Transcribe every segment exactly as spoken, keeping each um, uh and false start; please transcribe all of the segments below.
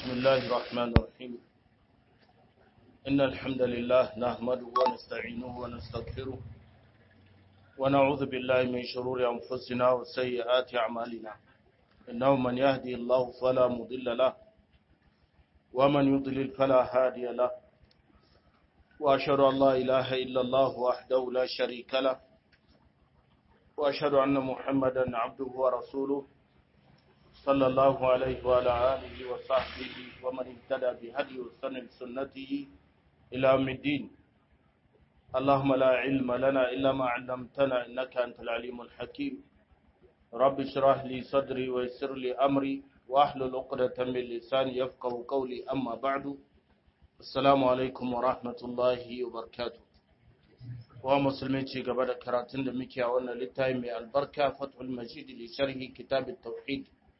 بسم الله الرحمن الرحيم إن الحمد لله نحمده ونستعينه ونستغفره ونعوذ بالله من شرور أنفسنا وسيئات أعمالنا إنه من يهدي الله فلا مضل له ومن يضلل فلا هادي له وأشهد أن لا إله إلا الله وحده لا شريك له وأشهد أن محمدا عبده ورسوله صلى الله عليه وعلى آله وصحبه ومن اهتدى بهديه وسنة سنته إلى يوم الدين اللهم لا علم لنا إلا ما علمتنا إنك أنت العليم الحكيم رب اشرح لي صدري ويسر لي أمري واحلل عقدة من لساني يفقهوا قولي أما بعد السلام عليكم ورحمة الله وبركاته wa musulmi ci gaba da karatun da muke a wannan littafi mai albarka Fathul Majid li sharhi kitab at-tauhid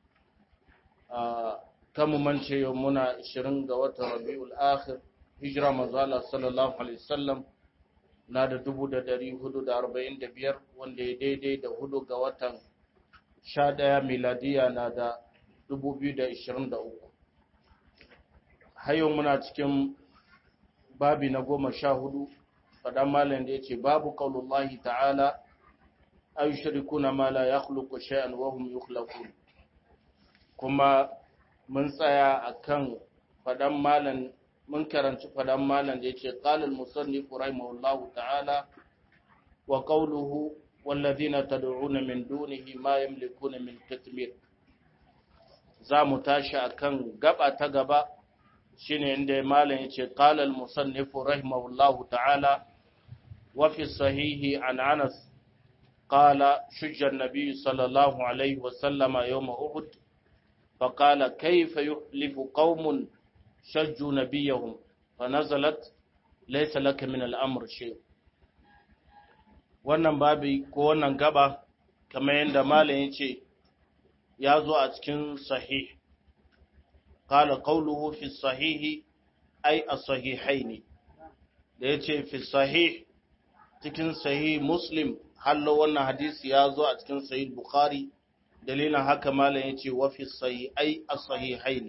kan mu mance yau muna ishirin ga watan Rabiul Akhir hijira manzo Allah sallallahu alaihi wasallam na da dubu da dari hudu da arba'in da biyar wanda ya daidai da hudu ga watan sha ɗaya miladiya na da dubu biyu da ishirin da uku hayo muna cikin babi na goma sha hudu fadan malam da yace babu qaulullahi ta'ala ay yushrikuna ma la yakhluqu shay'an wa hum yukhlaqun kuma mun tsaya akan fadan malam mun karanci fadan malam da yace qala al-musannif rahimahullahu ta'ala wa qawluhu walladhina tad'una min dunihi ma yamlikuna min qitmir za mu tashi akan gaba ta gaba shine inda malam yace qala al-musannif rahimahullahu ta'ala وفي الصحيح عن أنس قال شج النبي صلى الله عليه وسلم يوم أحد فقال كيف يحلف قوم شجوا نبيهم فنزلت ليس لك من الأمر شيء wannan babi ko wannan gaba kamar yadda malam yace ya zo a cikin sahih qala qawluhu fi sahih ay as-sahihaini da yace fi sahih cikin sahih muslim hallo wannan hadisi ya zo a cikin sahih bukhari dalilin haka malam yace wa fi sahih ay as-sahihaini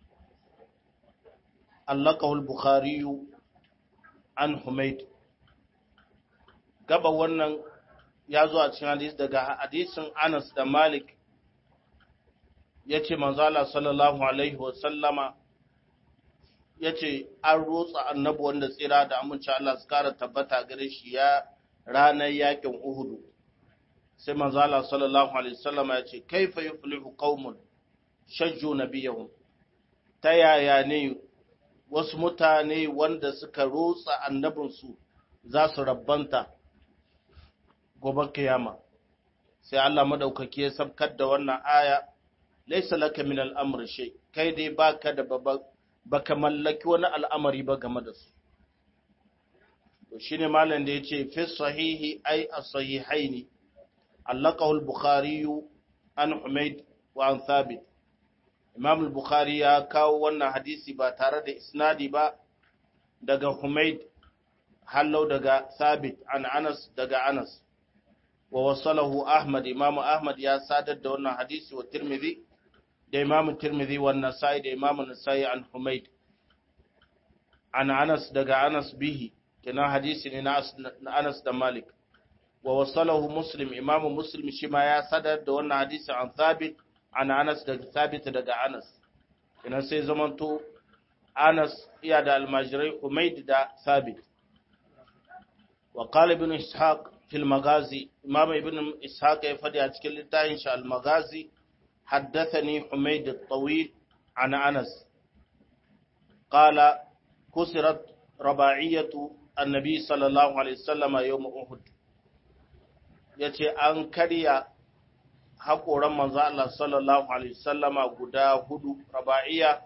allaqahu al-bukhari an humayd gaba wannan ya zo a cikin hadisi daga hadisin Anas da Malik yace manzo Allah sallallahu alaihi wa sallama yace an rotsa annabi wanda tsira da amince Allah su kara tabbata gare shi ya ranar yakin Uhud sai manzo Allah sallallahu alaihi wasallam yace kaifa yuflihu qaumun shajju nabiyahum ta yaya ne wasu mutane wanda suka rotsa annabinsu za su rabbanta gobe kiyama sai Allah madaukake ya sabkar da wannan aya laysa laka min al-amri shay kai dai baka da babban baka mallaki wani al'amari ba game da su. To shi ne malam da ya ce, fi sahihi ai a sahihaini, allakahul Bukhari an Humaid wa an Thabit. Imam al-Bukhari ya kawo wannan hadisi ba tare da isnadi ba daga Humaid, hallau daga Thabit, an Anas daga Anas. Wa wasalahu Ahmad, Imam Ahmad ya sadar da wannan hadisi wa Tirmidhi, da Imam Tirmidhi wa Nasa'i da Imam Nasa'i an Humayd an Anas daga Anas bihi kina hadisi ne na Anas da Malik wa wasalahu Muslim Imam Muslim shi ma ya sadar da wannan hadisi an Thabit an Anas daga Thabit daga Anas kina sai zamanto Anas iya da almajirai Humayd da Thabit wa qala ibn Ishaq fil Maghazi Imam ibn Ishaq ya fadi a cikin littafin shi al-Maghazi حدثني حميد الطويل عن أنس قال كسرت رباعية النبي صلى الله عليه وسلم يوم أحد yace an karya haƙoran manzo Allah sallallahu alaihi wasallama guda hudu raba'iya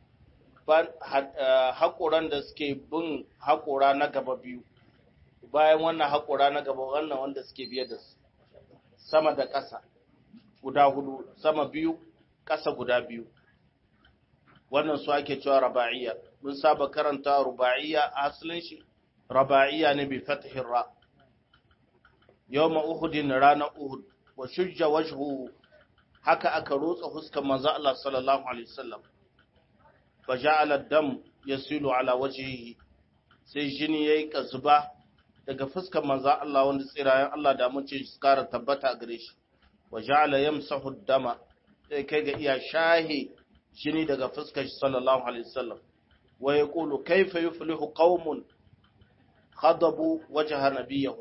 haƙoran da suke bin haƙora na gaba biyu bayan wannan haƙora na gaba wannan wanda suke biye da su sama da ƙasa guda hudu sama biyu ƙasa guda biyu wannan su ake cewa raba'iyya mun saba karanta ruba'iyya a asalin shi raba'iyya ne bi fathin ra yawma uhudin rana uhud wa shujja wajhu haka aka rotsa huskan manzo Allah sallallahu alaihi wasallam fa ja'ala dam yasilu ala wajhihi sai jini yayi kazuba daga fuskar manzo Allah wanda tsirayen Allah da mun ce su kara tabbata gare shi wa ja'ala yamsahu dama sai kai ga iya shahi jini daga fuskar shi sallallahu alaihi wasallam wa yaqulu kayfa yuflihu qaumun khadabu wajha nabiyihim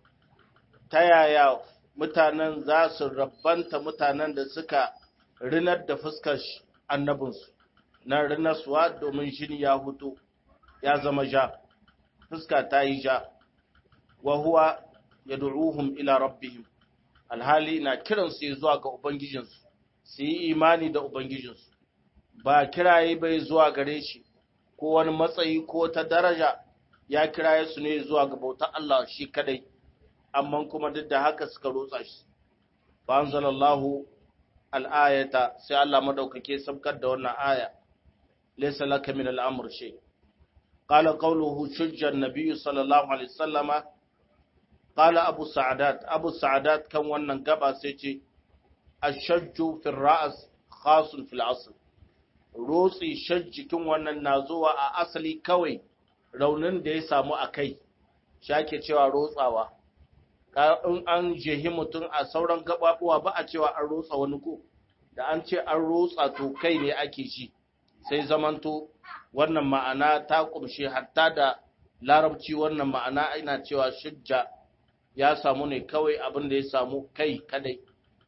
tayaya mutanen za su rabbanta mutanen da suka rinar da fuskar annabinsu na rinaswa domin jini ya hutu ya zama ja fuska ta yi ja wa huwa yad'uhum ila rabbihim alhali na kiransu zuwa ga ubangijinsu su yi imani da ubangijinsu ba kiraye bai zuwa gare shi ko wani matsayi ko ta daraja ya kiraye su ne zuwa ga bautar Allah shi kadai amma kuma duk da haka suka rotsa shi fa anzalallahu al-ayata sai Allah madaukake sabkar da wannan aya laysa laka min al-amr shay qala qawluhu shujja an-nabiy sallallahu alaihi wasallama qala abu sa'adat abu sa'adat kan wannan gaba sai ce ash-shajju fi ar-ra's khasun fi al-asl rotsi shajjikin wannan nazuwa a asali kawai raunin da ya samu a kai shi ake cewa rotsawa in an jehi mutum a sauran gababuwa ba a cewa an rotsa wani ko da an ce an rotsa to kai ne ake shi sai zamanto wannan ma'ana ta kumshe hatta da larabci wannan ma'ana ina cewa shujja ya samu ne kawai abin da ya samu kai kadai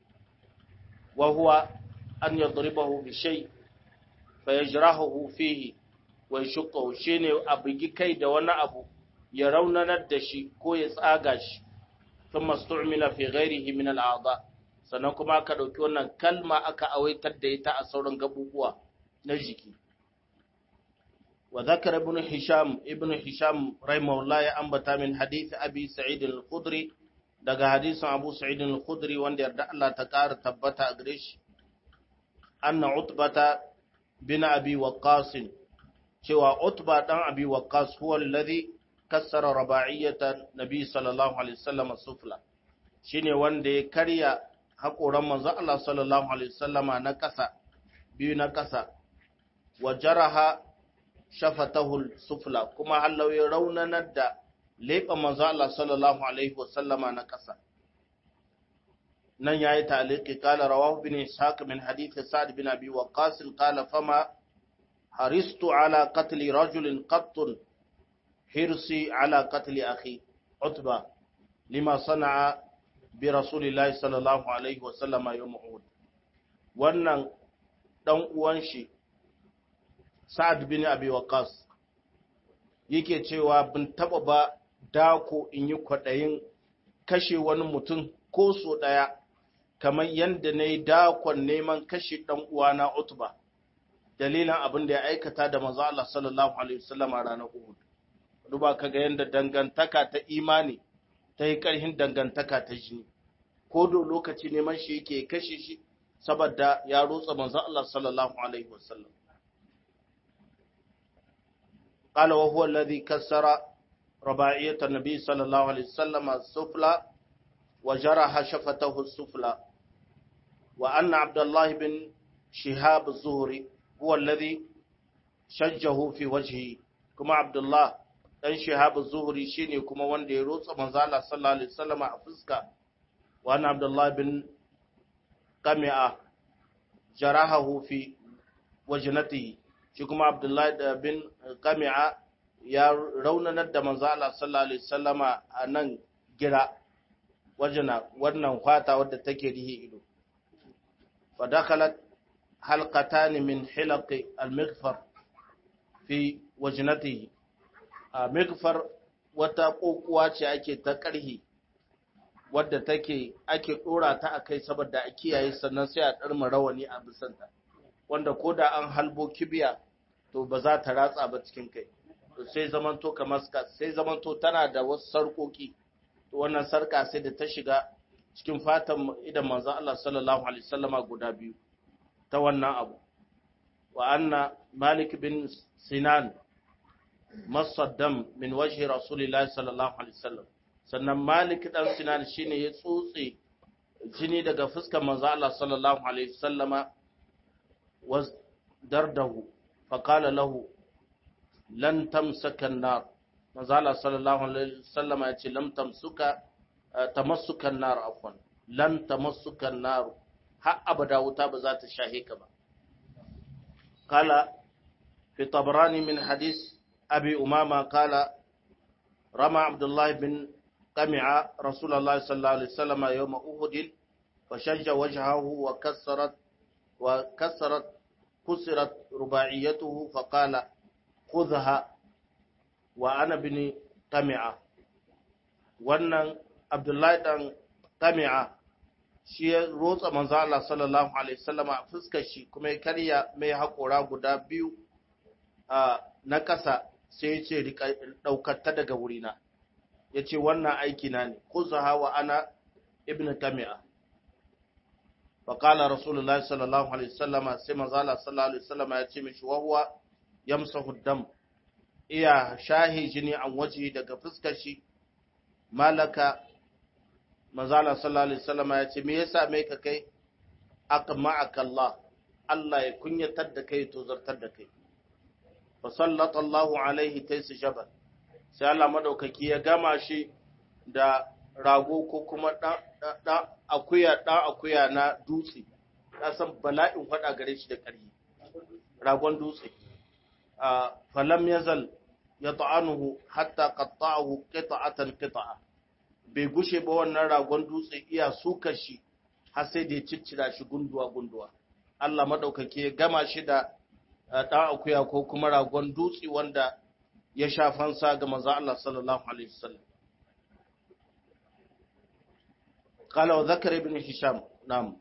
wa huwa an yadribahu bi shay fa yajrahu fihi wa yashqahu shine abigi kai da wani abu ya raunanar da shi ko ya tsaga shi ثم استعمل في غيره من الأعضاء sannan kuma aka ɗauki wannan kalma aka awaitar da ita a sauran gabubuwa na jiki wa zakar ibn hisham ibn hisham rahimahullah ya ambata min hadith abi sa'id al-khudri daga hadisin abu sa'id al-khudri wanda yarda Allah ta ƙara tabbata a gare shi anna utbata bin abi waqqas cewa utba dan abi waqqas huwa alladhi kassara raba'iyyatan nabi sallallahu alaihi wasallam sufla shine wanda ya karya hakoran manzon Allah sallallahu alaihi wasallama na kasa biyu na kasa wa jaraha shafatahu sufla kuma hallau ya raunanar da leɓen manzon Allah sallallahu alaihi wasallama na kasa nan yayi ta'liqi qala rawahu bin ishaq min hadith sa'd bin abi waqqas qala fama haristu ala qatli rajulin qattun حرصي على قتل أخي عتبة لما صنع برسول الله صلى الله عليه وسلم يوم أحد wannan dan uwan shi Sa'ad bin Abi Waqqas yake cewa bin taba ba dako in yi kwadayin kashe wani mutum ko so daya kamar yanda nayi dakon neman kashe dan uwana Utba dalilan abin da ya aikata da manzo Allah sallallahu alaihi wasallam a ranar Uhud duba kaga yanda dangantaka ta imani ta yi ƙarhin dangantaka ta jini ko do lokaci neman shi yake kashe shi saboda ya rotsa manzon Allah sallallahu alaihi wasallam qala wa huwa alladhi kassara raba'iyat an-nabi sallallahu alaihi wasallam as-sufla wa jaraha shafatahu as-sufla wa anna Abdullah bin Shihab az-Zuhri huwa alladhi shajjahu fi wajhi kuma Abdullah dan Shihab az-Zuhri shine kuma wanda ya rotsa manzo Allah sallallahu alaihi wasallam a fuska wa anna Abdullah bin Qami'a jarahahu fi wajnatihi shi kuma Abdullah bin Qami'a ya raunanar da manzo Allah sallallahu alaihi wasallama a nan gira wajna wannan fata wadda take rihi ido fa dakhalat halqatan min hilaqi al-mighfar fi wajnatihi a mikfar wata kokuwa ce ake ta ƙarhi wadda take ake dora ta akai saboda a kiyaye sannan sai a ɗarma rawani a bisanta wanda ko da an halbo kibiya to ba za ta ratsa ba cikin kai to sai zamanto kamar sai zamanto tana da wasu sarƙoƙi to wannan sarƙa sai da ta shiga cikin fatan idan manzon Allah sallallahu alaihi wasallama guda biyu ta wannan abu wa anna Malik bin Sinan masaddam min wajhi Rasulillahi sallallahu alaihi wasallam sannan Malik dan Sinan shine ya tsotse jini daga fuskar manzo Allah sallallahu alaihi wasallama was dardahu فقال له لن تمسك النار manzala sallallahu alaihi wasallam ya ce lam tamsuka tamassukan nar afwan lan tamassukan nar har abada wuta ba za ta shahe ka ba kala fi tabrani min hadis abi umama kala rama abdullah bin qami'a rasulullah sallallahu alaihi wasallam yawm uhud fashajja wajhahu wa kassarat wa kassarat kusirat rubaiyatuhu faqala khudha wa ana bin qami'a wannan abdullahi dan qami'a shi ya rotsa manzo Allah sallallahu alaihi wasallam a fuskar shi kuma ya karya mai hakora guda biyu na kasa sai ya ce daukar ta daga wurina yace wannan aiki na ne kuzaha wa ana ibn qami'a fa qala rasulullahi sallallahu alaihi wasallam sai manzo Allah sallallahu alaihi wasallam ya ce mishi wa huwa yamsahu dam iya shahi jini an waje daga fuskar shi malaka manzala sallallahu alaihi wasallam ya ce me yasa mai ka kai aqma'aka Allah Allah ya kunyatar da kai to zartar da kai fa sallallahu alaihi taysi jabal sai Allah madaukaki ya gama shi da rago ko kuma dan dan akuya dan akuya na dutse ka san bala'in fada gare shi da ƙarfi ragon dutse falam yazal yata'anuhu hatta qatta'ahu qita'atan qita'a bai gushe ba wannan ragon dutse iya sukar shi har sai da ya ciccira shi gunduwa gunduwa Allah madaukake ya gama shi da dan akuya ko kuma ragon dutse wanda ya shafansa ga manzo Allah sallallahu alaihi wasallam قال وذكر ابن هشام نعم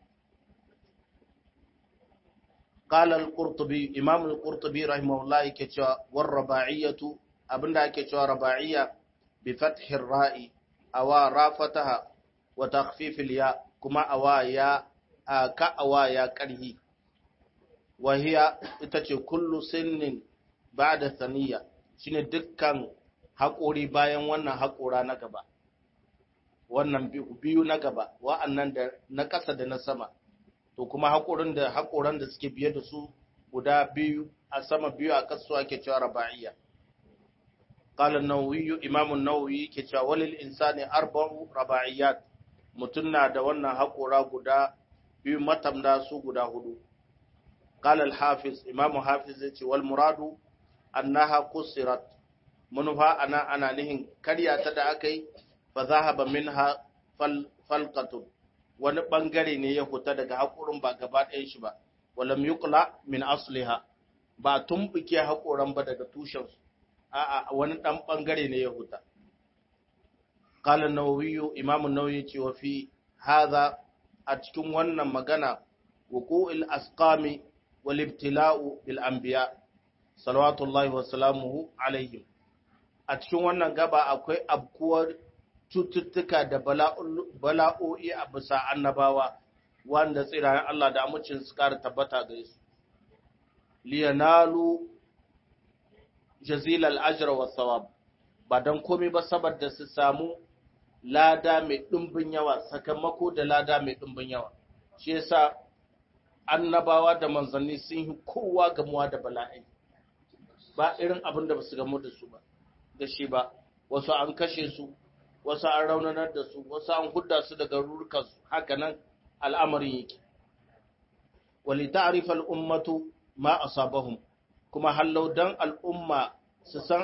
قال القرطبي امام القرطبي رحمه الله yake cewa warraba'iyatu abinda ake cewa raba'iyya bi fathi ra'i awa rafataha wa takhfif al-ya kuma awa ya ka awa ya karhi wa hiya ita ce kullu sinnin ba'da thaniya shine dukkan haƙori bayan wannan haƙora na gaba wannan biyu na gaba wa'annan da na ƙasa da na sama to kuma haƙorin da haƙoran da suke biye da su guda biyu a sama biyu a ƙasa ake cewa raba'iyya qala an-nawawi imam an-nawawi ke cewa walil insani arba'u raba'iyat mutun na da wannan haƙora guda biyu matamda su guda hudu qala al-hafiz imam hafiz yace wal muradu annaha qusirat munfa ana ana nihin karya ta da akai fa zahaba minha fal falqatun wani bangare ne ya huta daga haƙorin ba gaba ɗayan shi ba walam yuqla min asliha ba tumbuke haƙoran ba daga tushen su a'a wani dan bangare ne ya huta qala an-nawawi imam an-nawawi ce wa fi hadha a cikin wannan magana wuqu'il asqami wal ibtila'u bil anbiya salawatullahi wa salamuhu alaihim a cikin wannan gaba akwai abkuwar cututtuka da bala'o'i a bisa annabawa wanda tsirayen Allah da amincin su kara tabbata gare su liyanalu jazilal ajra was sawab ba dan komai ba saboda su samu lada mai dimbin yawa sakamako da lada mai dimbin yawa shi yasa annabawa da manzanni sun yi kowa gamuwa da bala'i ba irin abin da basu gamu da su ba da shi ba wasu an kashe su wasu an raunanar da su wasu an hudda su daga rurkansu haka nan al'amarin yake wali ta'rifa al'ummatu ma asabahum kuma hallau dan al'umma su san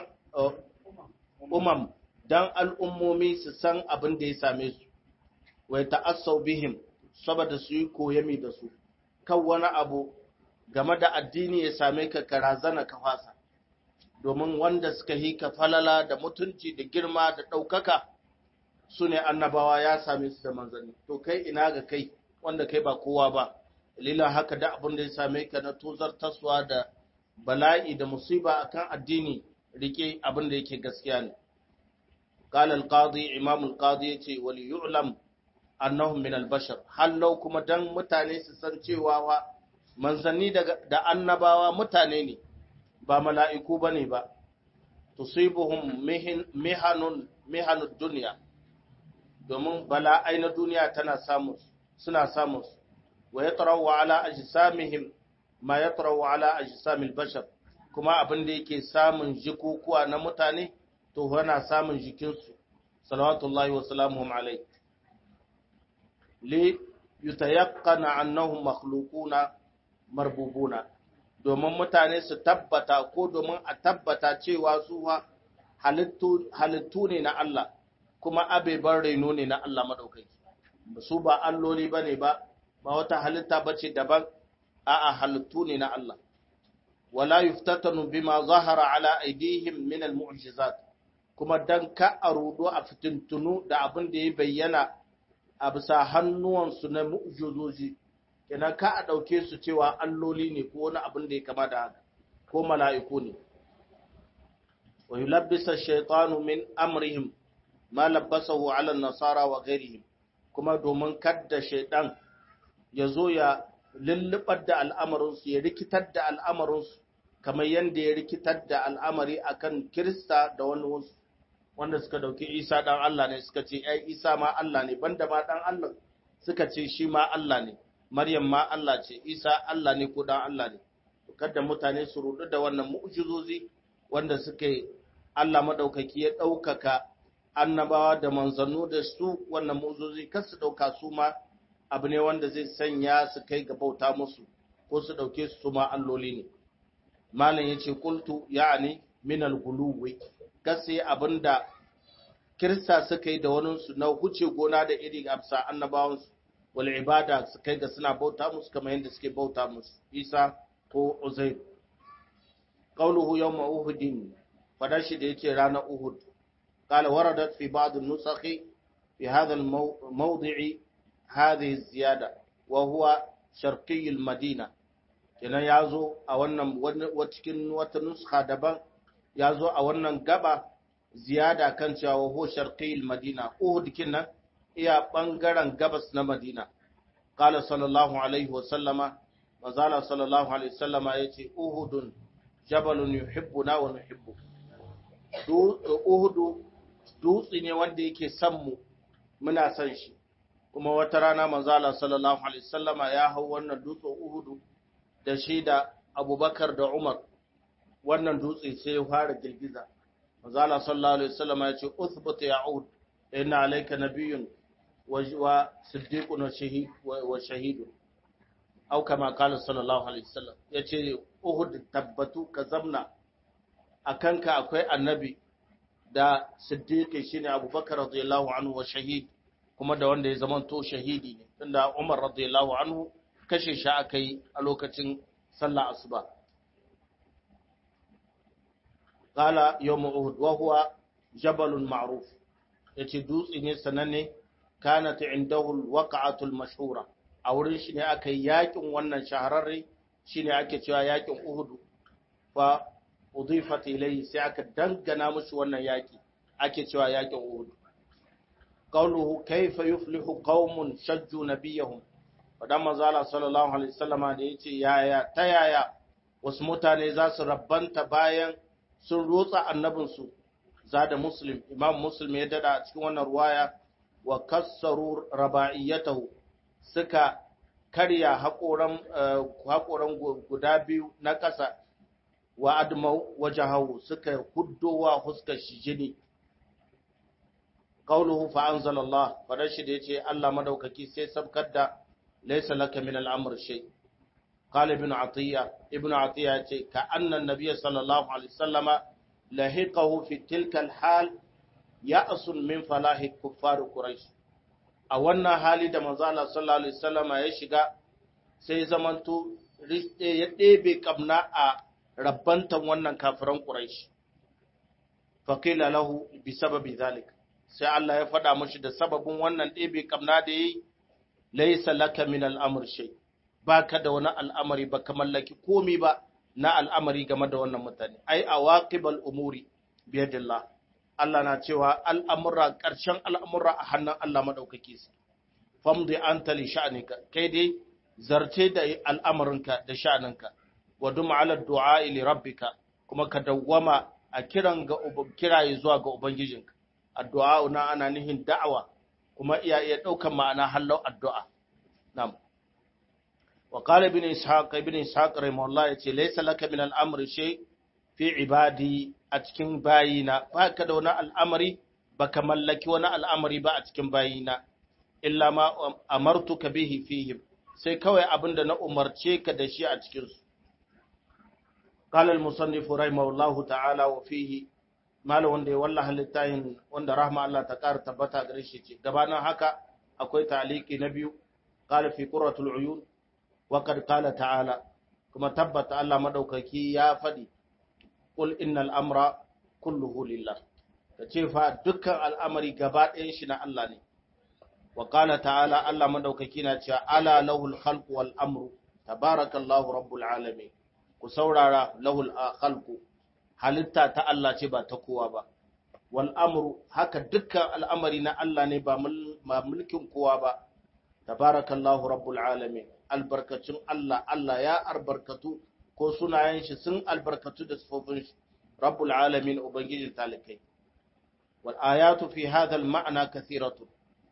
umam dan al'ummomi su san abin da ya same su wai ta'assau bihim saboda su yi koyami da su kan wani abu game da addini ya same ka karazana ka fasa domin wanda suka yi ka falala da mutunci da girma da ɗaukaka su ne annabawa ya same su da manzanni to kai ina ga kai wanda kai ba kowa ba lila haka da abin da ya same ka na tozar taswa da bala'i da musiba akan addini rike abin da yake gaskiya ne qala al-qadi imam al-qadi yace wal yu'lam annahum min al-bashar hallau kuma dan mutane su san cewa wa manzanni da annabawa mutane ne ba mala'iku bane ba tusibuhum mihanun mihanud dunya domin bala'ai na duniya tana samu suna samu wa yatrawu ala ajsamihim ma yatrawu ala ajsamil bashar kuma abin da yake samun jikukuwa na mutane to yana samun jikinsu salawatullahi wa salamuhum alai li yutayaqqana annahum makhluquna marbubuna domin mutane su tabbata ko domin a tabbata cewa su halittu halittu ne na Allah kuma abeban raino ne na Allah madaukaki su ba alloli bane ba ba wata halitta bace daban a'a halittu ne na Allah wala yuftatanu bima zahara ala aidihim min almu'jizat kuma dan ka arudo a fitintunu da abin da ya bayyana a bisa hannuwansu na mu'jizoji kenan ka a dauke su cewa alloli ne ko wani abin da ya kama da haka ko mala'iku ne wa yulabbisa ash-shaytanu min amrihim ma labbasahu ala an-nasara wa ghayrihim kuma domin kadda shaytan ya zo ya lullubar da al'amarinsu ya rikitar da al'amarinsu kamar yadda ya rikitar da al'amari akan Kirista da wani wasu wanda suka dauki Isa dan Allah ne suka ce ai Isa ma Allah ne banda ma dan Allah suka ce shi ma Allah ne Maryam ma Allah ce Isa Allah ne ko dan Allah ne kada mutane su rudu da wannan mu'jizozi wanda suke Allah madaukaki ya daukaka annabawa da manzannu da su wannan mu'jizozi kar su dauka su ma abu ne wanda zai sanya su kai ga bauta musu ko su dauke su ma alloli ne malam yace qultu ya'ni min al-guluwi gasi abinda kirista suka yi da wani su na huce gona da iri amsa annabawan su wal ibada su kai ga suna bauta musu kamar yadda suke bauta musu Isa ko Uzair qawluhu yawm uhud fadashi da yace ranar Uhud qala waradat fi ba'd an-nusakh fi hadha al-mawdi' هذه الزيادة وهو شرقي المدينة kenan yazo a wannan cikin wata nuskha daban yazo a wannan gaba ziyada kan cewa ho sharqi madina uhud kinan iya bangaren gabas na madina qala sallallahu alaihi wa sallama mazala sallallahu alaihi wa sallama yace uhudun jabalun yuhibbuna wa nuhibbu uhud dutse ne wanda yake son mu muna son shi kuma wata rana manzala sallallahu alaihi wasallama ya hau wannan dutsen Uhudu da shi da Abubakar da Umar wannan dutse sai ya fara girgiza manzala sallallahu alaihi wasallama ya ce uthbut ya Uhud inna alayka nabiyyun wa siddiqun wa shahid wa shahidun au kama qala sallallahu alaihi wasallam yace Uhud tabbatu ka zamna akanka akwai annabi da siddiqi shine Abubakar radiyallahu anhu wa shahid kuma da wanda ya zama to shahidi ne tunda Umar radiyallahu anhu kashe shi akai a lokacin sallah asuba qala yawm uhud wa huwa jabalun ma'ruf yace dutse ne sananne kanat indahu alwaqa'atu almashhura a wurin shi ne akai yakin wannan shahararre shine ake cewa yakin uhud fa udifat ilayhi sai aka dangana mushi wannan yaki ake cewa yakin uhud قوله كيف يفلح قوم شجوا نبيهم فدما زال صلى الله عليه وسلم da yace yaya ta yaya wasu mutane za su rabbanta bayan sun rotsa annabin su zada muslim imam muslim ya dada a cikin wannan ruwaya wa kassaru raba'iyatahu suka karya hakoran hakoran guda biyu na kasa wa admau wajahu suka huddowa huskar shi jini قوله فأنزل الله فرشد يتي الله مدوككي سي سبكد ليس لك من الأمر شيء قال ابن عطية ابن عطية يتي كأن النبي صلى الله عليه وسلم لحقه في تلك الحال يأس من فلاح كفار قريش أولنا حالي دا مزالة صلى الله عليه وسلم يشيغا سي زمانتو يدبي كبنا ربانتا ونن كافران قريش فقيل له بسبب ذلك sai Allah ya faɗa mashi da sababin wannan ɗebe kamna da yi laisa laka min al'amur shai ba ka da wani al'amari ba ka mallaki komi ba na al'amari game da wannan mutane ai a waƙibal umuri biyadillah Allah na cewa al'amura ƙarshen al'amura a hannun Allah maɗaukaki su famdi an tali sha'anika kai dai zarce da al'amarinka da sha'aninka wa duma ala du'a ili rabbika kuma ka dawwama a kiran ga kiraye zuwa ga ubangijinka addu'a na ana nihin da'awa kuma iya iya daukan ma'ana hallau addu'a na'am wa qala ibn ishaq ibn ishaq rahimahullah yace laysa laka min al-amri shay fi ibadi a cikin bayina ba ka da wani al'amari ba ka mallaki wani al'amari ba a cikin bayina illa ma amartuka bihi fihim sai kawai abinda na umarce ka da shi a cikinsu. قال المصنف رحمه الله تعالى وفيه malam wanda ya wallaha littafin wanda rahma Allah ta ƙara tabbata gare shi ce gabanin haka akwai ta'aliki na biyu qala fi qurratul uyun wa qad qala ta'ala kuma tabbata Allah madaukaki ya fadi qul innal amra kulluhu lillah kace fa dukkan al'amari gaba ɗayan shi na Allah ne wa qala ta'ala Allah madaukaki na cewa ala lahul khalqu wal amru tabarakallahu rabbul alamin ku saurara lahul khalqu halitta ta Allah ce ba ta kowa ba wal amru haka dukkan al'amari na Allah ne ba mulkin kowa ba tabarakallahu rabbul alamin albarkatun Allah Allah ya albarkatu ko sunayen shi sun albarkatu da sifofin shi rabbul alamin ubangijin talikai wal ayatu fi hadha al ma'na kathiratu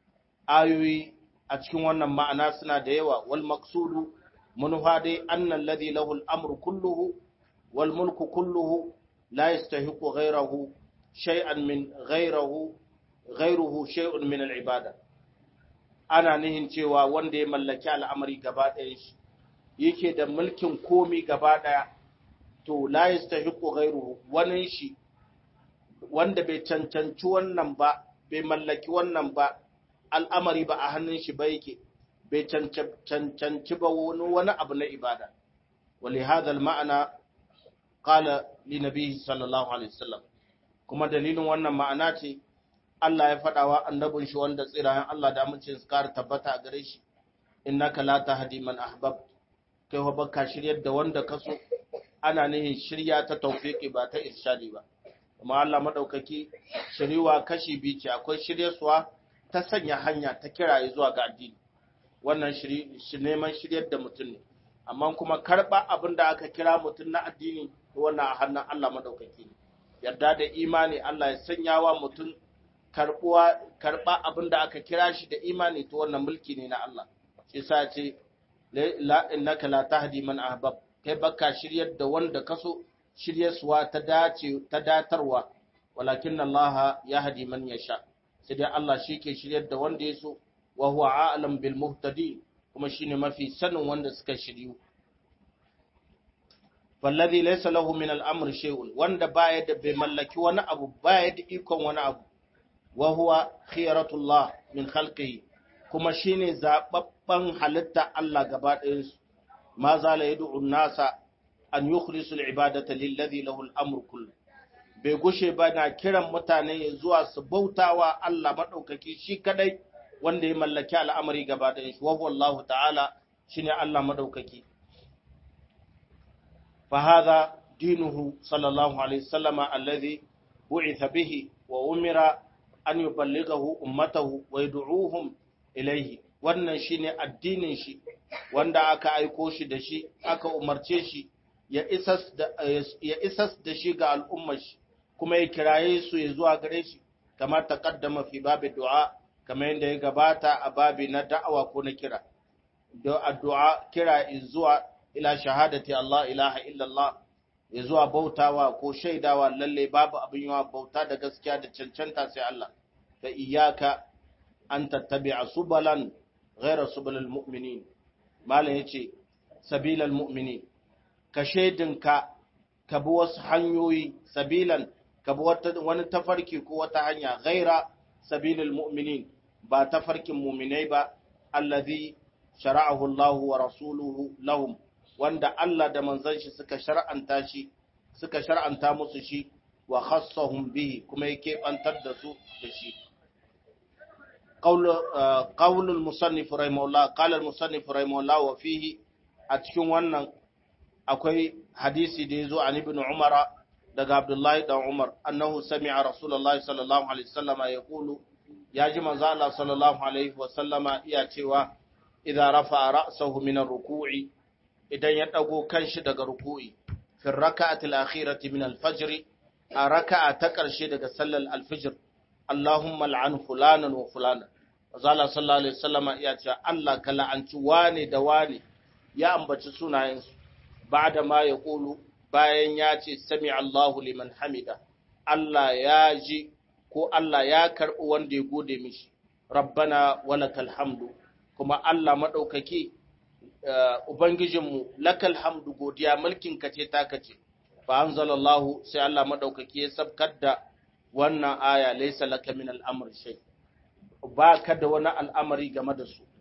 ayoyi a cikin wannan ma'ana suna da yawa wal maqsudu munha dai anna alladhi lahu al amru kulluhu wal mulku kulluhu لا يستحق غيره شيئا من غيره غيره شيء من العبادة ana nihin cewa wanda ya mallaki al'amari gaba ɗaya shi yake da mulkin komi gaba ɗaya to la yastahiqu ghayruhu wani shi wanda bai cancanci wannan ba bai mallaki wannan ba al'amari ba a hannun shi ba yake bai cancanci ba wani wani abu na ibada wali hadha al-ma'na qala li nabihi sallallahu alaihi wasallam kuma dalilin wannan ma'ana ce Allah ya faɗawa annabin shi wanda tsirayen Allah da amincin su kar tabbata a gare shi innaka la tahdi man ahbab kai wa baka shiryar da wanda kaso ana nihin shirya ta tawfiki ba ta irshadi ba kuma Allah madaukaki shiriwa kashi biyu ce akwai shiryarwa ta sanya hanya ta kiraye zuwa ga addini wannan shiri neman shiryar da mutum ne amma kuma karba abin da aka kira mutum na addini wannan a hannun Allah madaukaki ne yarda da imani Allah ya sanya wa mutum karbuwa karba abin da aka kira shi da imani to wannan mulki ne na Allah shi yasa ce la innaka la tahdi man ahbab kai baka shiryar da wanda kaso shiryarsuwa ta dace ta datarwa walakin Allah yahdi man yasha sai dai Allah shi ke shiryar da wanda yaso wa huwa a'lam bil muhtadin kuma shine mafi sanin wanda suka shiryu wallazi laysa lahu min al-amr shay'un wanda baya da bai mallaki wani abu baya da ikon wani abu wa huwa khiyaratullah min khalqihi kuma shine zababban halitta Allah gaba ɗayan su ma zala yad'u an-nasa an yukhlisu al-ibadata lillazi lahu al-amr kullu bai gushe ba na kiran mutane zuwa su bautawa Allah madaukaki shi kadai wanda ya mallaki al'amari gaba ɗayan shi wa huwa Allah ta'ala shine Allah madaukaki فهذا دينه صلى الله عليه وسلم الذي بعث به وأمر أن يبلغه أمته ويدعوهم إليه wannan shine addinin shi wanda aka aiko shi da shi aka umarce shi ya isas da ya isas da shi ga al'ummar shi kuma ya kiraye su ya zuwa gare shi kamar taqaddama fi babi du'a kamar yadda ya gabata a babi na da'awa ko na kira da addu'a kira zuwa ila shahadati Allah ilaha illallah ya zuwa bautawa ko shaidawa lalle babu abin yawa bauta da gaskiya da cancanta sai Allah fa iyyaka an tattabi'a subalan ghayra subalil mu'minin malan yace sabilal mu'minin ka shaidinka ka bi wasu hanyoyi sabilan ka bi wani tafarki ko wata hanya ghayra sabilil mu'minin ba tafarkin mu'minai ba allazi shara'ahu Allah wa rasuluhu lahum wanda Allah da manzon shi suka shar'anta shi suka shar'anta musu shi wa khassahum bihi kuma yake bantar da su da shi qaul qaulul musannif rahimahullah qala al musannif rahimahullah wa fihi a cikin wannan akwai hadisi da yazo an ibn umara daga abdullahi dan umar annahu sami'a rasulullahi sallallahu alaihi wasallama yaqulu ya ji manzo Allah sallallahu alaihi wasallama iya cewa idza rafa'a ra'sahu min ar-ruku'i idan ya dago kanshi daga ruku'i fi rak'ati al-akhirati min al-fajr a raka'a ta karshe daga sallar al-fajr Allahumma al'an fulanan wa fulanan azalla sallallahu alaihi wasallama iya cewa Allah ka la'anci wane da wane ya ambaci sunayensu ba'da ma yaqulu bayan ya ce sami Allahu liman hamida Allah ya ji ko Allah ya karɓi wanda ya gode mishi rabbana walakal hamdu kuma Allah madaukaki ubangijinmu lakal hamdu godiya mulkin ka ce taka ce fa anzalallahu sai Allah madaukaki ya sabkar da wannan aya laysa laka min al-amr shay ba ka da wani al'amari game da su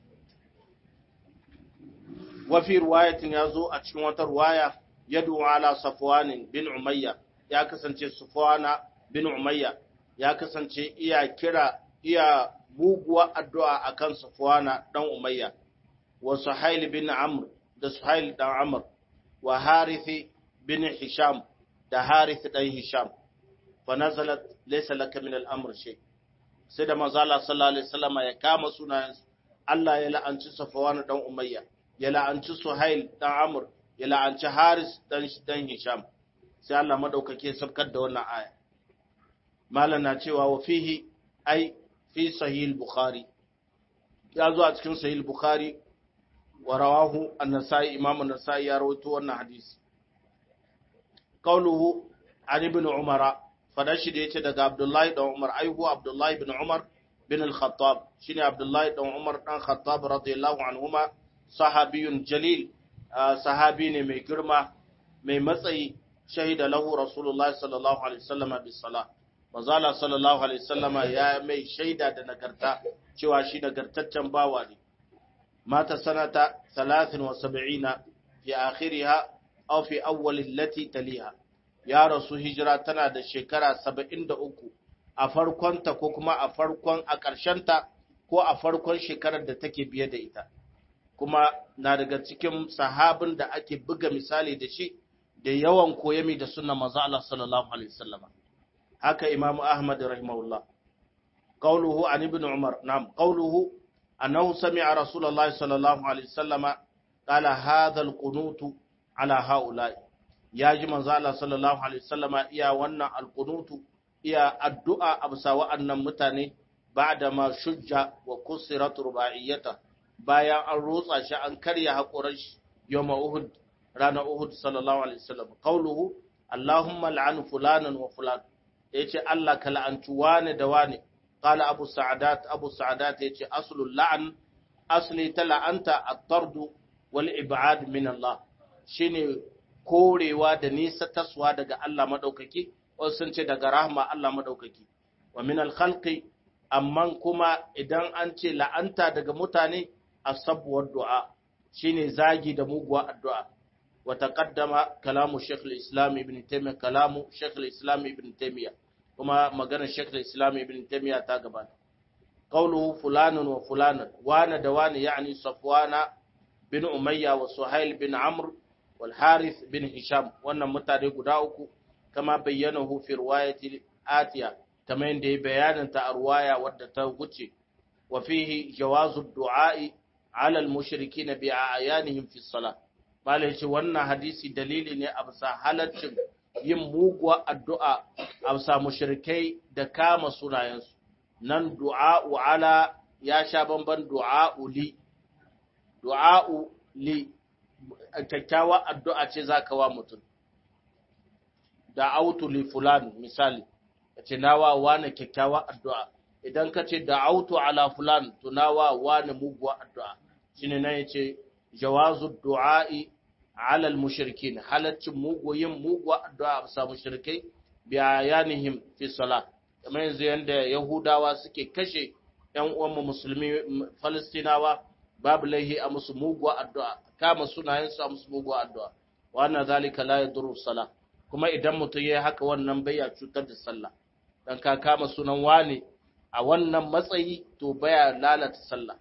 wa fi riwayatin yazo a cikin wata riwaya yadu ala safwan bin umayya ya kasance safwana bin umayya ya kasance iya kira iya buguwa addu'a akan safwana dan umayya wa suhail bin amr da suhail dan amr wa harith bin hisham da harith dan hisham fa nazalat laysa laka min al-amr shay sai da manzo Allah sallallahu alaihi wasallam ya kama sunayen Allah ya la'anci safwan dan umayya ya la'anci suhail dan amr ya la'anci haris dan dan hisham sai Allah madaukake sabkar da wannan aya malan na cewa wa fihi ai fi sahih bukhari ya zo a cikin sahih bukhari wa rawahu an-nasai imam an-nasai ya rawaito wannan hadisi qawluhu an ibn umara fadashi da yace daga abdullahi dan umar aihu abdullahi ibn umar bin al-khattab shine abdullahi dan umar dan khattab radiyallahu anhuma sahabiyun jalil sahabi ne mai girma mai matsayi shahida lahu rasulullahi sallallahu alaihi wasallam bis salah manzala sallallahu alaihi wasallam ya mai shaida da nagarta cewa shi nagartaccen bawa ne mata sanata thalathin wa sab'ina fi akhiriha aw fi awwal allati taliha ya rasu hijira tana da shekara saba'in da uku a farkonta ko kuma a farkon a ƙarshenta ko a farkon shekarar da take biye da ita kuma na daga cikin sahabin da ake buga misali da shi da yawan koyami da sunna manzo Allah sallallahu alaihi wasallam haka Imam Ahmad rahimahullah qawluhu an ibn Umar nam qawluhu annahu sami'a Rasulullah sallallahu alaihi wasallam qala hadha al-qunut ala haula'i ya ji manzo Allah sallallahu alaihi wasallama iya wannan alqunutu iya addu'a a bisa wa'annan mutane ba'da ma shujja wa kusirat rubaiyata bayan an rotsa shi an karya haƙuran shi yawma uhud rana uhud sallallahu alaihi wasallam qauluhu allahumma la'an fulanan wa fulan yace Allah ka la'antu wane da wane qala abu sa'adat abu sa'adat yace aslul la'an asli ta la'anta at-tard wal ib'ad min Allah shine korewa da nisa taswa daga Allah madaukaki wasu sun ce daga rahma Allah madaukaki wa min al-khalqi amma kuma idan an ce la'anta daga mutane asabu wa du'a shine zagi da muguwa addu'a wa taqaddama kalamu Sheikh al-Islam Ibn Taymiyyah kalamu Sheikh al-Islam Ibn Taymiyyah kuma maganar Sheikh al-Islam Ibn Taymiyyah ta gabata qawluhu fulanun wa fulanan wana da wani yani Safwana bin Umayya wa Suhail bin Amr wal Harith bin Hisham wannan mutane guda uku kama bayyanahu fi riwayati atiya kamar yadda ya bayanin ta a riwaya wadda ta wuce wa fihi jawazu du'a'i ala al-mushrikin bi a'yanihim fi salat malai ce wannan hadisi dalili ne a bisa halaccin yin muguwa addu'a a bisa mushrikai da kama sunayensu nan du'a'u ala ya sha bamban du'a'u li du'a'u li kyakkyawa addu'a ce zaka wa mutum da'autu li fulan misali kace nawa wani kyakkyawa addu'a idan kace da'autu ala fulan to nawa wani muguwa addu'a shine nan yace jawazu du'a'i ala al-mushrikin halaccin mugoyin muguwa addu'a bisa mushrikai bi ayanihim fi salat kamar yanzu yanda yahudawa suke kashe ƴan uwan musulmi falastinawa babu laihi a musu muguwa addu'a kama sunayen su a musu muguwa addu'a wa anna zalika la yadurru salat kuma idan mutum yayi haka wannan bai ya cutar da sallah dan ka kama sunan wani a wannan matsayi to baya lalata sallah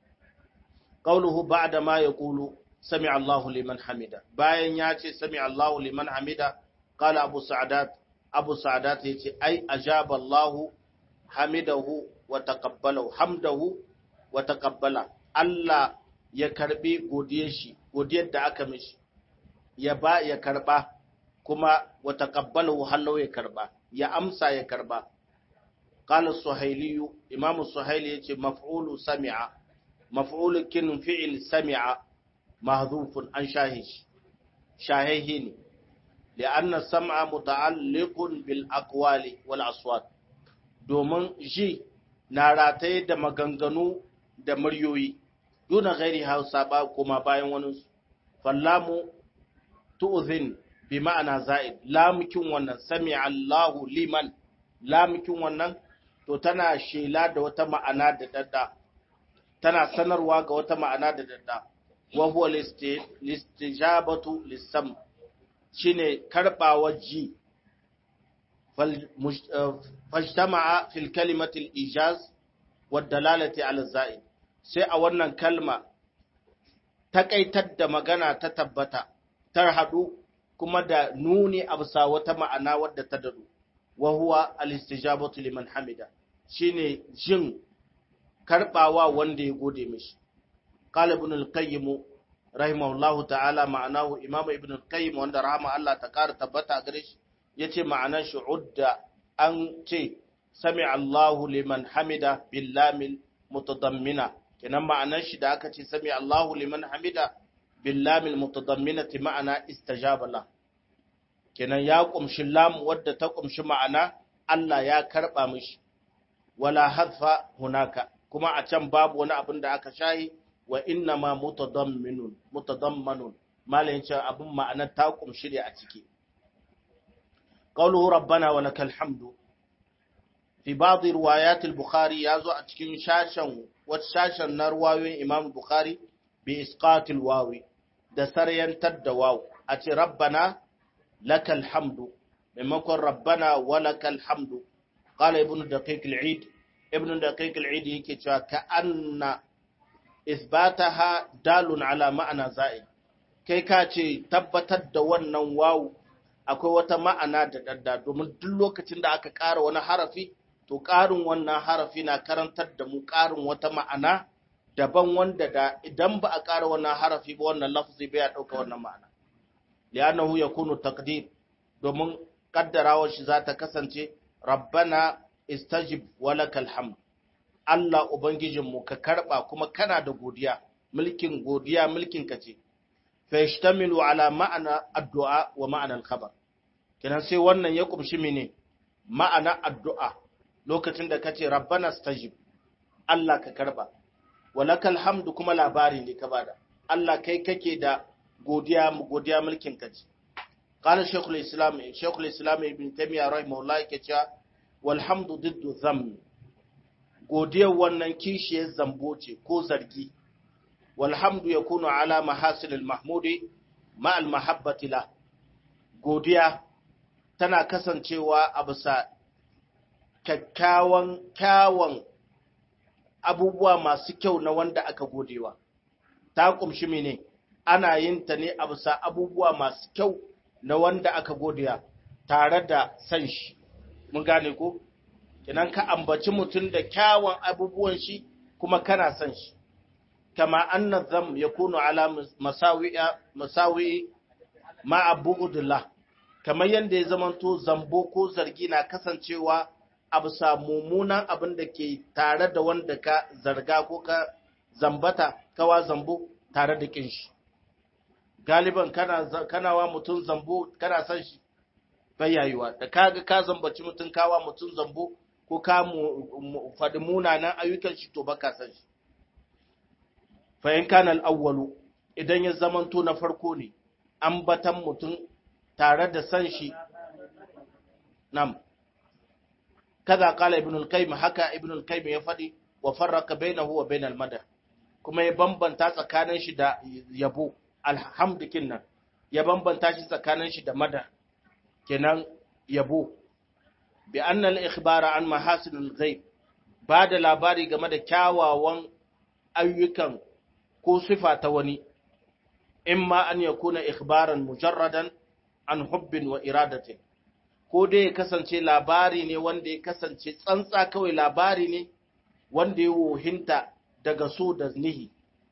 qawluhu ba'da ma yaqulu sami Allahu liman hamida bayan ya ce sami Allahu liman hamida qala abu sa'adat abu sa'adat yace ai ajaba Allahu hamidahu wa taqabbalahu hamdahu wa taqabbala Allah ya karbi godiyar shi godiyar da aka mishi ya ba ya karba kuma wa taqabbalahu hallau ya karba ya amsa ya karba qala as-suhaili imam as-suhaili yace maf'ulu sami'a maf'ulu kin fi'il sami'a mahdhufun an shahish shahihi ne li'anna sam'a muta'alliqun bil aqwali wal aswat domin ji na rataye da maganganu da muryoyi duna gairi hausa ba kuma bayan wani fallamu tu'zin bi ma'ana za'id lamkin wannan sami Allahu liman lamkin wannan to tana shela da wata ma'ana da dadda tana sanarwa ga wata ma'ana da dadda wa huwa listijabatu lisam shine karbawa ji fajtama'a fil kalimati al-ijaz wad dalalati ala za'id sai a wannan kalma takaitar da magana ta tabbata tar hadu kuma da nuni a bisa wata ma'ana wadda ta dadu wa huwa al-istijabatu liman hamida shine jin karbawa wanda ya gode mishi qala ibn al-qayyim rahimahullahu ta'ala ma'anahu imam ibn al-qayyim wanda rahama Allah ta kara tabbata gare shi yace ma'anar shi udda an ce sami'a Allahu liman hamida bil lamil mutadammina kenan ma'anar shi da aka ce sami'a Allahu liman hamida bil lamil mutadamminati ma'ana istajaba la kenan ya kumshi lam wadda ta kumshi ma'ana Allah ya karba mishi wala hadfa hunaka kuma a can babu wani abin da aka shayi wa inna ma mutadamminun mutadammanun malayin cewa abin ma'anar ta kumshi ne a ciki qawluhu rabbana wa lakal hamdu fi ba'd riwayat al-bukhari yazo a cikin shashan wata shashan na riwayoyin imam bukhari bi isqatil wawi da saryantar da waw a ce rabbana lakal hamdu maimakon rabbana wa lakal hamdu qala ibn daqiq al-eid ibn daqiq al-eid yake cewa ka anna isbataha dalun ala ma'ana za'id kai ka ce tabbatar da wannan waw akwai wata ma'ana da dadda domin duk lokacin da aka ƙara wani harafi to ƙarin wannan harafi na karantar da mu ƙarin wata ma'ana daban wanda da idan ba a ƙara wannan harafi ba wannan lafzi bai ɗauka wannan ma'ana li'annahu yakunu taqdir domin kaddarawar shi za ta kasance rabbana istajib walakal hamd Allah ubangijinmu ka karba kuma kana da godiya mulkin godiya mulkin ka ce fa yashtamilu ala ma'ana addu'a wa ma'ana al-khabar kenan sai wannan ya kumshi mene ma'ana addu'a lokacin da kace rabbana istajib Allah ka karba walakal hamdu kuma labari ne ka bada Allah kai kake da godiya godiya mulkin ka ce qala shaykhul islam shaykhul islam ibn taymiyyah rahimahullah yake cewa wal hamdu diddu dhamm godiyar wannan kishiyar zambo ce ko zargi wal hamdu yakunu ala mahasil al mahmudi ma al mahabbati la godiya tana kasancewa a bisa kyakkyawan kyawun abubuwa masu kyau na wanda aka godewa ta kumshi mene ana yin ta ne a bisa abubuwa masu kyau na wanda aka godiya tare da san shi mun gane ko kenan ka ambaci mutum da kyawun abubuwan shi kuma kana san shi kama anna zam yakunu ala masawi'a masawi ma abudullah kamar yanda ya zamanto zambo ko zargi na kasancewa a bisa mummunan abin da ke tare da wanda ka zarga ko ka zambata kawa zambo tare da kin shi galiban kana kana wa mutum zambo kana san shi bayyayuwa da kaga ka zambaci mutum kawa mutum zambo ko ka mu faɗi munanan ayyukan shi to baka san shi fa in kana al-awwalu idan ya zamanto na farko ne ambatan mutum tare da san shi nam kaza qala ibn al-qayyim haka ibn al-qayyim ya faɗi wa farraka bainahu wa bainal madah kuma ya bambanta tsakanin shi da yabo alhamdukin nan ya bambanta shi tsakanin shi da madah kenan yabo bi anna al-ikhbara an mahasin al-ghaib ba da labari game da kyawawan ayyukan ko sifa ta wani imma an yakuna ikhbaran mujarradan an hubbin wa iradatin ko dai ya kasance labari ne wanda ya kasance tsantsa kawai labari ne wanda ya wohinta daga so da nihi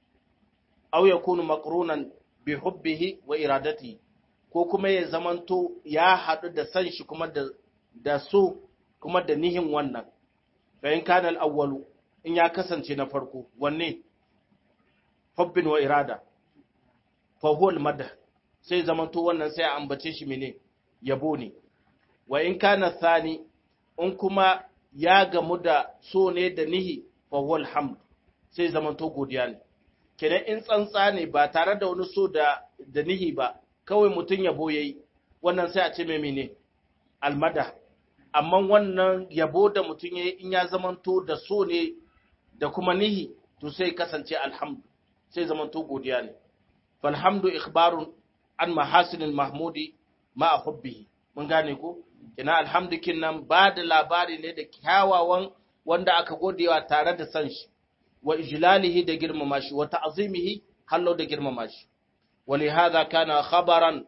aw yakunu maqrunan bi hubbihi wa iradatihi ko kuma ya zamanto ya haɗu da san shi kuma da da so kuma da nihin wannan fa in kana al-awwalu in ya kasance na farko wanne hubbin wa irada fa huwa al-madah sai zamanto wannan sai a ambace shi mene yabo ne wa in kana thani in kuma ya gamu da so ne da nihi fa huwa alhamd sai zamanto godiya ne kenan in tsantsa ne ba tare da wani so da da nihi ba kawai mutun yabo yayi wannan sai a ce mai mene almadah amma wannan yabo da mutun yayi in ya zamanto da so ne da kuma nihi to sai kasance alhamd sai zamanto godiya ne falhamdu ikhbarun an mahasinil mahmudi ma hubbihi mun gane ko kina alhamdukin nan ba da labari ne da kyawawan wanda aka godewa tare da san shi wa ijlalihi da girmama shi wa ta'zimihi hallo da girmama shi ولهذا كان خبرا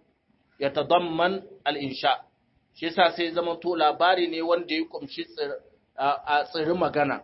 يتضمن الانشاء shi yasa sai zama to labari ne wanda ya kumshi a tsirin magana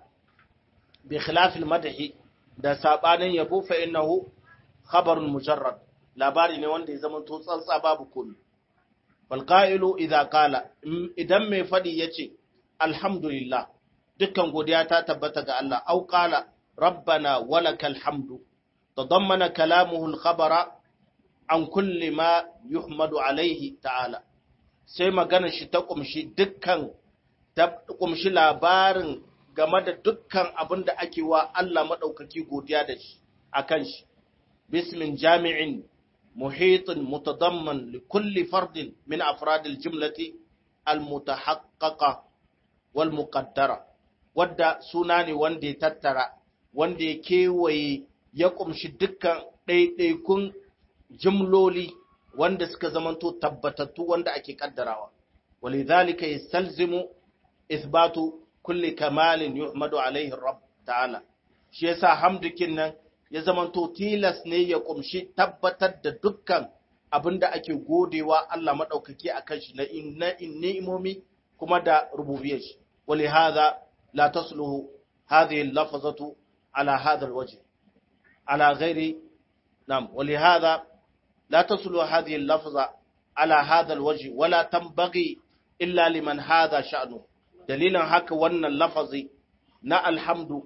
bi khilafil madhi da sabanin yabo fa innahu khabarun mujarrad labari ne wanda ya zama to tsantsa babu komai wal qailu idza qala idan mai fadi yace alhamdulillah dukkan godiya ta tabbata ga Allah au qala rabbana walakal hamdu tadammana kalamuhu al khabara an kulli ma yuhmadu alaihi ta'ala sai magana shi ta kumshi dukkan ta kumshi labarin game da dukkan abin da ake wa Allah madaukaki godiya da shi akan shi bismin jami'in muhitin mutadamman li kulli fardin min afradil jumlati almutahaqqaqa wal muqaddara wadda suna ne wanda ya tattara wanda ya kewaye ya kumshi dukkan ɗaiɗaikun jumloli wanda suka zamanto tabbatattu wanda ake kaddarawa walidhalika yastalzimu ithbatu kulli kamalin yuhmadu alayhi rabb ta'ala shi yasa hamdukin nan ya zamanto tilas ne ya kumshi tabbatar da dukkan abinda ake godewa Allah madaukaki akan shi na inna ni'imomi kuma da rububiyyar shi walihadha la tasluhu hadhihi al-lafzatu ala hadha al-wajh ala ghairi nam walihadha لا تصل هذه اللفظة على هذا الوجه ولا تنبغي إلا لمن هذا شأنه دليلا هكا وانا اللفظ نا الحمد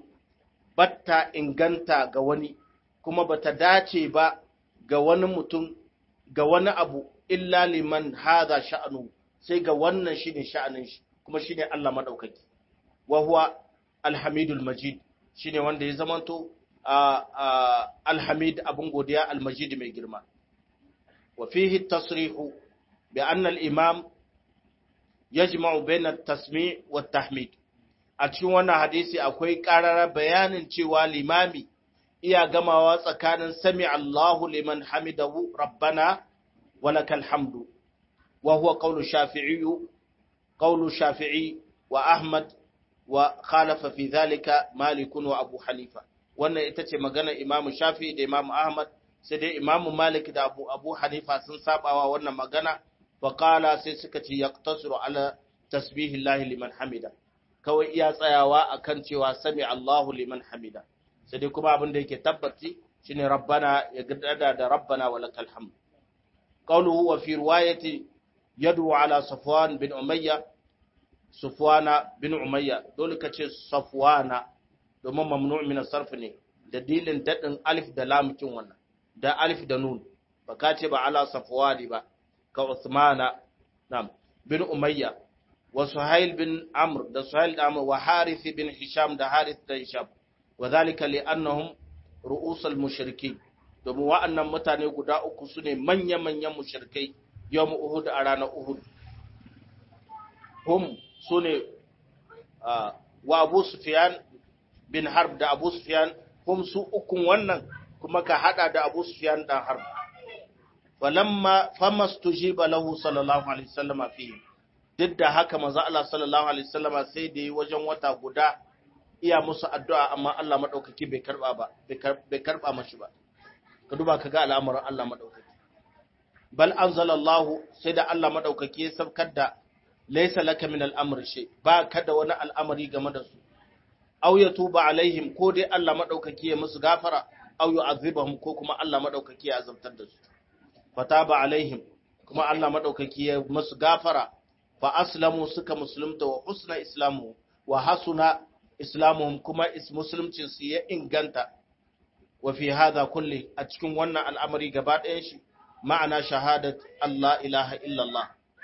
بتا انغانتا غواني كما بتداتي با غواني متن غواني أبو إلا لمن هذا شأنه سيغا وانا شيني شأنه كما شيني الله مدوكي وهو الحميد المجيد شيني وانا يزمانتو آآ آآ الحميد أبن غوديا المجيد مي جرمان وفيه التصريح بأن الإمام يجمع بين التسميع والتحميد أتشو وانا حديثي أكوي قرر بيان cewa limami iya gamawa tsakanin sami Allahu liman hamidahu rabbana walakal hamdu wa huwa qawlu shafi'i qawlu shafi'i wa ahmad wa khalafa fi dhalika malik wa abu hanifa wannan ita ce magana imamu shafi'i da imamu ahmad sai dai imamu malik da abu abu hanifa sun sabawa wannan magana fa qala sai suka ce yaqtasiru ala tasbihillahi liman hamida kawai iya tsayawa akan cewa sami Allahu liman hamida sai dai kuma abin da yake tabbaci shine rabbana ya gada da rabbana walakal hamd qawluhu wa fi riwayati yadu ala safwan bin umayya safwana bin umayya dole kace safwana domin mamnu' min as-sarf ne da dilin dadin alif da lam kin wannan da alif da nun ba ka ce ba ala safwani ba ka Uthmana nam bin Umayya wa Suhail bin Amr da Suhail da Amr wa Harith bin Hisham da Harith da Hisham wa zalika li annahum ru'usul mushrikin domin wa'annan mutane guda uku sune manyan manyan mushrikai yawm Uhud a ranar Uhud hum sune wa Abu Sufyan bin Harb da Abu Sufyan hum su ukun wannan kuma ka hada da Abu Sufyan dan Harb falamma famastujiba lahu sallallahu alaihi wasallam fi duk da haka manzo Allah sallallahu alaihi wasallam sai da yi wajen wata guda iya musu addu'a amma Allah madaukaki bai karba ba bai karba mashi ba ka duba kaga al'amuran Allah madaukaki bal anzalallahu sai da Allah madaukaki ya sabkar da laysa laka min al'amr shay ba ka da wani al'amari game da su aw yatuba alaihim ko dai Allah madaukaki ya musu gafara aw yu'adhibahum ko kuma Allah madaukaki ya azabtar da su fataba alaihim kuma Allah madaukaki ya musu gafara fa aslamu suka musulunta wa husna islamu wa hasuna islamuhum kuma is musulmcin su ya inganta wa fi hadha kulli a cikin wannan al'amari gaba ɗayan shi ma'ana shahadat Allah ilaha illallah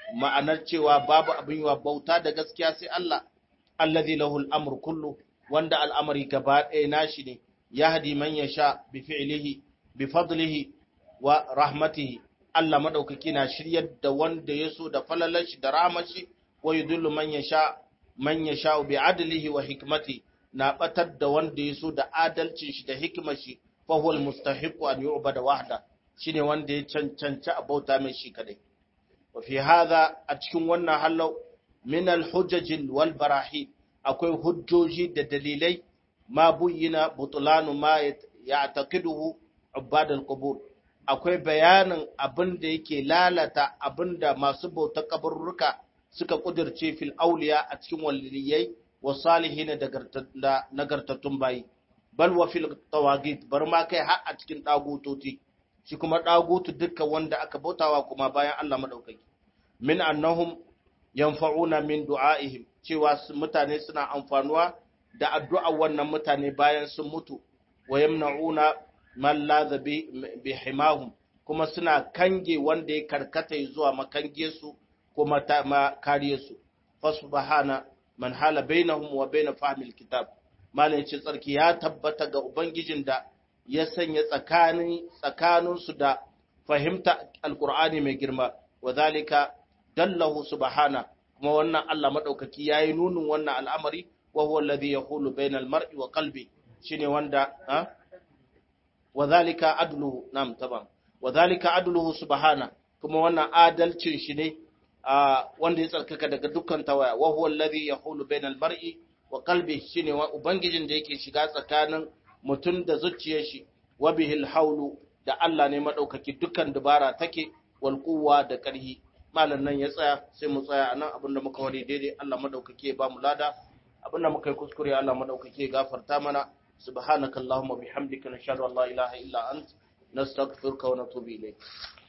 ma'anar cewa babu abin yiwa bauta da gaskiya sai Allah allazi lahul amru kullu wanda al'amari gaba ɗaya nashi ne yahdi man yasha bi fi'lihi bi fadlihi wa rahmatihi Allah madaukaki na shiryar da wanda yaso da falalar shi da rahmar shi wa yudillu man yasha man yasha bi adlihi wa hikmati na batar da wanda yaso da adalcin shi da hikmar shi fa huwa almustahiqu an yu'bada wahda shine wanda ya cancanci a bauta mai shi kadai wa fi hadha a cikin wannan halau min alhujaj wal barahin akwai hujjoji da dalilai ma buyyina butlanu ma ya'taqiduhu ubad alqubur akwai bayanin abin da yake lalata abin da masu bautar kaburruka suka kudirce fil auliya a cikin waliyai wa salihin da nagartattun bayi bal wa fil tawagit bar ma kai har a cikin dagutoti shi kuma dagutu dukkan wanda aka bautawa kuma bayan Allah madaukaki min annahum yanfa'una min du'aihim cewa mutane suna amfanuwa da addu'a wannan mutane bayan sun mutu wa yamna'una man ladha bi himahum kuma suna kange wanda ya karkata zuwa makange su kuma ma kariye su fasubhana man hala bainahum wa bain fahmil kitab malai ce tsarki ya tabbata ga ubangijin da ya sanya tsakanin tsakanin su da fahimta alqur'ani mai girma wadhalika dallahu subhana kuma wannan Allah madaukaki yayi nunin wannan al'amari wa huwa alladhi yahulu bainal mar'i wa qalbi shine wanda ha wadhalika adluhu nam taban wadhalika adluhu subhana kuma wannan adalcin shi ne wanda ya tsarkaka daga dukkan tawaya wa huwa alladhi yahulu bainal mar'i wa qalbi shine ubangijin da yake shiga tsakanin mutun da zuciyar shi wa bihil haulu da Allah ne madaukaki dukkan dubara take wal quwwa da karhi malan nan ya tsaya sai mu tsaya anan abinda muka wani daidai Allah madaukaki ya ba mu lada abinda muka yi kuskure Allah madaukaki ya gafarta mana subhanakallahumma bihamdika nashhadu an la ilaha illa ant nastaghfiruka wa natubu ilayk